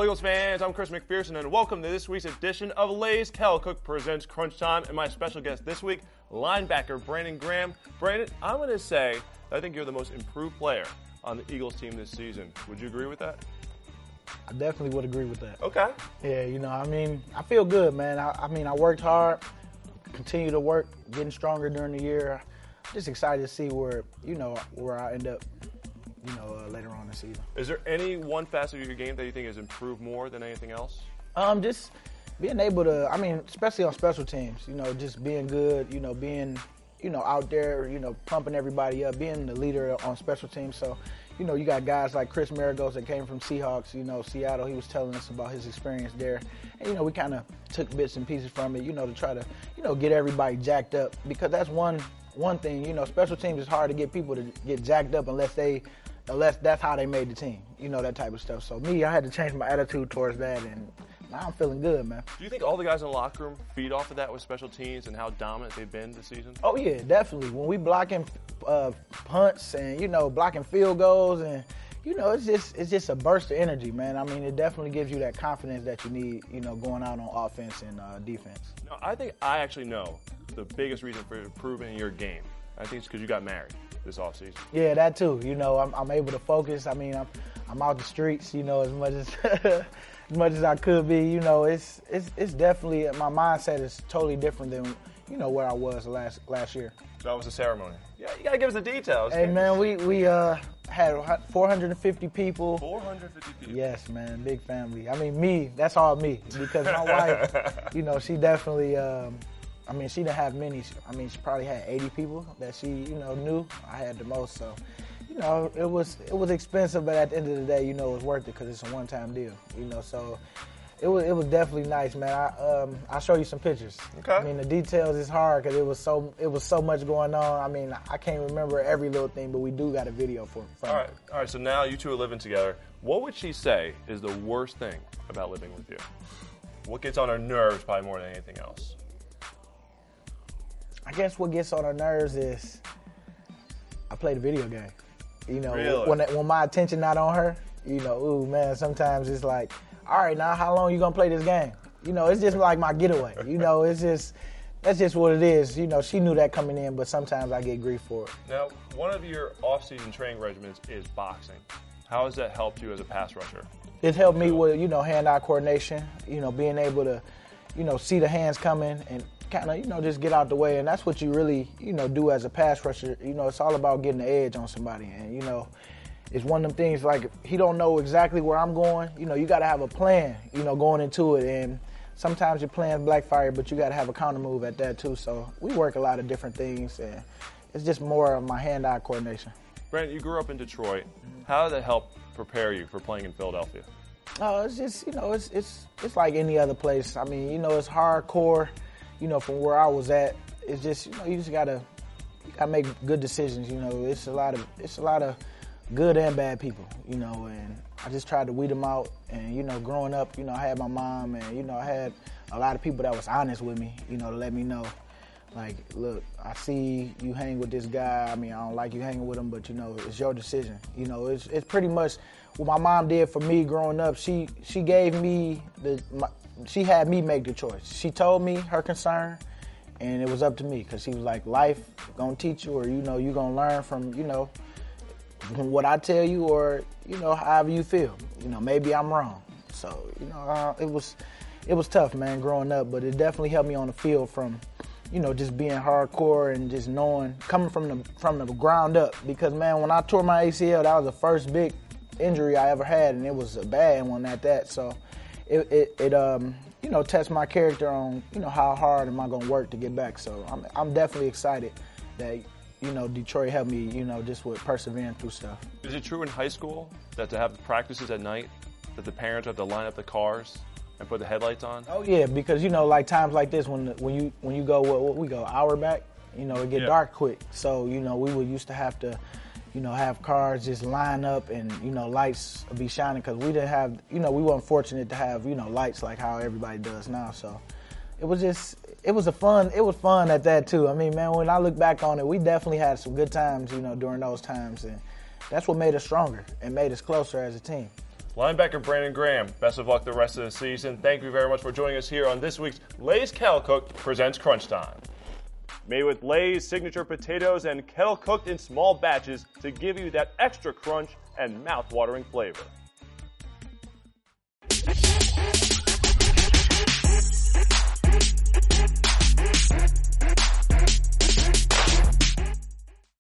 Hello, Eagles fans. I'm Chris McPherson, and welcome to this week's edition of Lay's Cal Cook Presents Crunch Time. And my special guest this week, linebacker Brandon Graham. Brandon, I'm going to say that I think you're the most improved player on the Eagles team this season. Would you agree with that? I definitely would agree with that. Okay. Yeah, I feel good, man. I worked hard, continue to work, getting stronger during the year. I'm just excited to see where I end up, later on this season. Is there any one facet of your game that you think has improved more than anything else? Just being able to, especially on special teams, just being good, being, out there, pumping everybody up, being the leader on special teams. So, you got guys like Chris Maragos that came from Seahawks, Seattle. He was telling us about his experience there. And, we kind of took bits and pieces from it, to try to, get everybody jacked up. Because that's one thing, special teams is hard to get people to get jacked up unless that's how they made the team, that type of stuff. So I had to change my attitude towards that, and now I'm feeling good, man. Do you think all the guys in the locker room feed off of that with special teams and how dominant they've been this season? Oh, yeah, definitely. When we blocking punts and, blocking field goals and, it's just a burst of energy, man. It definitely gives you that confidence that you need, going out on offense and defense. No, I think I actually know the biggest reason for improvement in your game. I think it's because you got married this offseason. Yeah, that too. I'm able to focus. I'm out the streets, as much as as much as I could be. It's definitely, my mindset is totally different than where I was last year. That was a ceremony. Yeah, you gotta give us the details. Hey man, we had 450 people. 450 people. Yes, man, big family. That's all me, because my wife, she definitely. She didn't have many. She probably had 80 people that she, knew. I had the most, so, it was expensive, but at the end of the day, it was worth it because it's a one-time deal, So it was definitely nice, man. I'll show you some pictures. Okay. The details is hard because it was so much going on. I can't remember every little thing, but we do got a video for it. All right. So now you two are living together. What would she say is the worst thing about living with you? What gets on her nerves probably more than anything else? I guess what gets on her nerves is I play the video game. Really? When my attention not on her, ooh man, sometimes it's like, all right, now how long you gonna play this game? It's just like my getaway. That's just what it is. She knew that coming in, but sometimes I get grief for it. Now, one of your off-season training regimens is boxing. How has that helped you as a pass rusher? It's helped me with, hand-eye coordination, being able to, see the hands coming and kind of, just get out the way. And that's what you really, do as a pass rusher. It's all about getting the edge on somebody. And, it's one of them things like if he don't know exactly where I'm going, you got to have a plan, going into it. And sometimes your plan's backfire, but you got to have a counter move at that too. So we work a lot of different things. And it's just more of my hand-eye coordination. Brandon, you grew up in Detroit. How did that help prepare you for playing in Philadelphia? It's just, it's like any other place. It's hardcore. From where I was at, it's just, you just gotta make good decisions. It's a lot of good and bad people. And I just tried to weed them out. And growing up, I had my mom, and I had a lot of people that was honest with me. To let me know, like, look, I see you hang with this guy. I don't like you hanging with him, but it's your decision. It's pretty much what my mom did for me growing up. She gave me she had me make the choice. She told me her concern, and it was up to me because she was like, life gonna teach you, or you gonna learn from from what I tell you, or however you feel. Maybe I'm wrong. So it was tough, man, growing up, but it definitely helped me on the field from just being hardcore and just knowing, coming from the ground up. Because man, when I tore my ACL, that was the first big injury I ever had, and it was a bad one at that. So it tests my character on, how hard am I going to work to get back. So I'm definitely excited that, Detroit helped me, just with persevering through stuff. Is it true in high school that to have practices at night, that the parents have to line up the cars and put the headlights on? Oh yeah, because, like times like this when you go, we go hour back, it get dark quick. So, we would used to have to, have cars just line up and, lights be shining because we didn't have, we weren't fortunate to have, lights like how everybody does now. So it was fun at that too. Man, when I look back on it, we definitely had some good times, during those times. And that's what made us stronger and made us closer as a team. Linebacker Brandon Graham, best of luck the rest of the season. Thank you very much for joining us here on this week's Lay's Kettle Cooked presents Crunch Time. Made with Lay's signature potatoes and kettle cooked in small batches to give you that extra crunch and mouth-watering flavor.